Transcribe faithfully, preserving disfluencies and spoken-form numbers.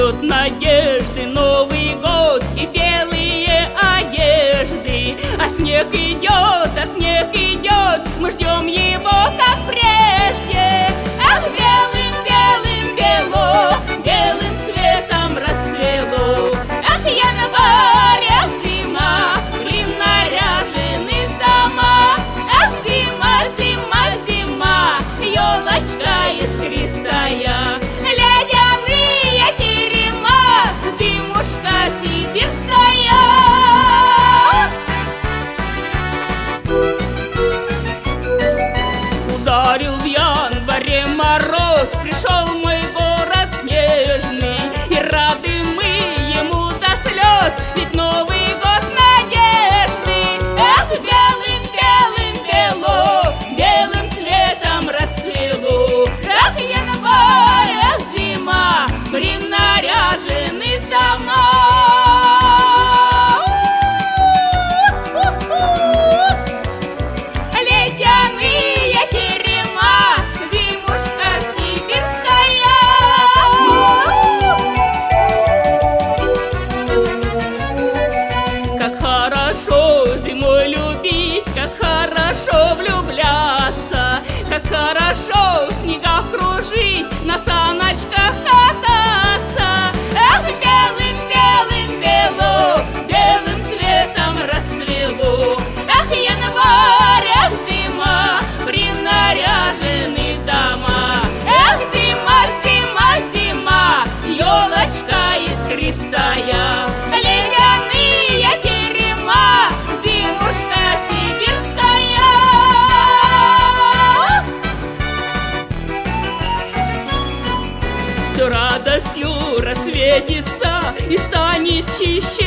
ждет надежды Новый год и белые одежды. А снег идет, а снег идет, мы ждем его, как прежде. Ах, белым, белым, бело, белым цветом расцвело. Ах, январь, зима, блин, наряжены дома. Ах, зима, зима, зима, елочка искристая, ледяные терема, зимушка сибирская. Ударил в январе мороз, пришел мой город снежный, и рады мы ему до слез, ведь Новый год надежды. Эх, белым, белым, бело, белым цветом расцвело. Ах, январь, ах, зима, принаряжены дома. Ледяные терема, зимушка сибирская. Как хорошо зимой любить, как хорошо влюбляться, как хорошо в снегах кружить, на саночках кататься. Ах, белым, белым, бело, белым цветом расцвело. Ах, январь, ах, зима, принаряжены дома. Ах, зима, зима, зима, елочка искристая, ледяные терема, зимушка сибирская. Все радостью рассветится и станет чище